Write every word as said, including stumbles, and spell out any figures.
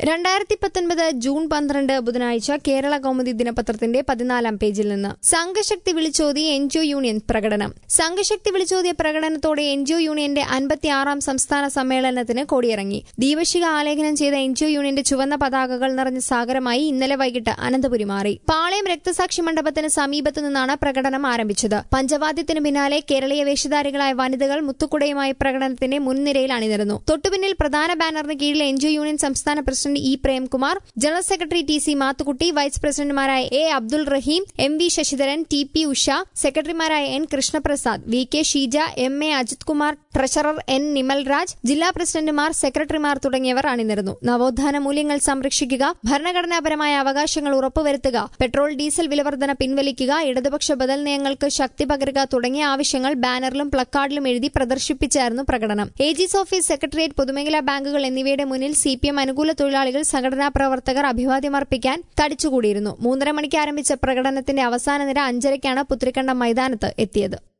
രണ്ടായിരത്തി പത്തൊൻപത് ജൂൺ പന്ത്രണ്ട് ബുധനാഴ്ച കേരള കൗമുദി ദിനപത്രത്തിന്റെ പതിനാലാം പേജിൽ നിന്ന് സംഘശക്തി വിളിച്ചോതി എൻജിഒ യൂണിയൻ പ്രകടനം. സംഘശക്തി വിളിച്ചോതിയ പ്രകടനത്തോടെ എൻജിഒ യൂണിയന്റെ അൻപത്തിയാറാം സംസ്ഥാന സമ്മേളനത്തിന് കൊടിയിറങ്ങി. ദീപശിഖ ആലേഖനം ചെയ്ത എൻജിഒ യൂണിയന്റെ ചുവന്ന പതാകകൾ നിറഞ്ഞ സാഗരമായി ഇന്നലെ വൈകിട്ട് അനന്തപുരി മാറി. പാളയം രക്തസാക്ഷി മണ്ഡപത്തിന് സമീപത്തു നിന്നാണ് പ്രകടനം ആരംഭിച്ചത്. പഞ്ചവാദ്യത്തിനു പിന്നാലെ കേരളീയ വേഷധാരികളായ വനിതകൾ മുത്തുക്കുടയുമായി പ്രകടനത്തിന്റെ മുൻനിരയിൽ അണിനിരന്നു. തൊട്ടുപിന്നിൽ പ്രധാന ബാനറിന് കീഴിൽ എൻജിഒ യൂണിയൻ സംസ്ഥാന president E Premkumar, general secretary T C Mathukutty, vice പ്രസിഡന്റുമാരായ A Abdul Rahim, M V Sasidharan, T P Usha, സെക്രട്ടറിമാരായ N Krishnaprasad, V K Sheeja, M A Ajith Kumar, treasurer N Nimalraj, ജില്ലാ പ്രസിഡന്റുമാർ, സെക്രട്ടറിമാർ തുടങ്ങിയവർ അണിനിരന്നു. നവോത്ഥാന മൂല്യങ്ങൾ സംരക്ഷിക്കുക, ഭരണഘടനാപരമായ അവകാശങ്ങൾ ഉറപ്പുവരുത്തുക, പെട്രോൾ ഡീസൽ വിലവർധന പിൻവലിക്കുക, ഇടതുപക്ഷ ബദൽ നയങ്ങൾക്ക് ശക്തി പകരുക തുടങ്ങിയ ആവശ്യങ്ങൾ ബാനറിലും പ്ലക്കാർഡിലും എഴുതി പ്രദർശിപ്പിച്ചായിരുന്നു പ്രകടനം. ഏജീസ് ഓഫീസ്, സെക്രട്ടേറിയറ്റ്, പൊതുമേഖലാ ബാങ്കുകൾ എന്നിവയുടെ മുന്നിൽ സി പി എം അനുകൂല തൊഴിലാളികൾ, സംഘടനാ പ്രവർത്തകർ അഭിവാദ്യമർപ്പിക്കാൻ തടിച്ചുകൂടിയിരുന്നു. മൂന്നര മണിക്ക് ആരംഭിച്ച പ്രകടനത്തിന്റെ അവസാന നിര അഞ്ചരയ്ക്കാണ് പുത്തരിക്കണ്ടം മൈതാനത്ത് എത്തിയത്.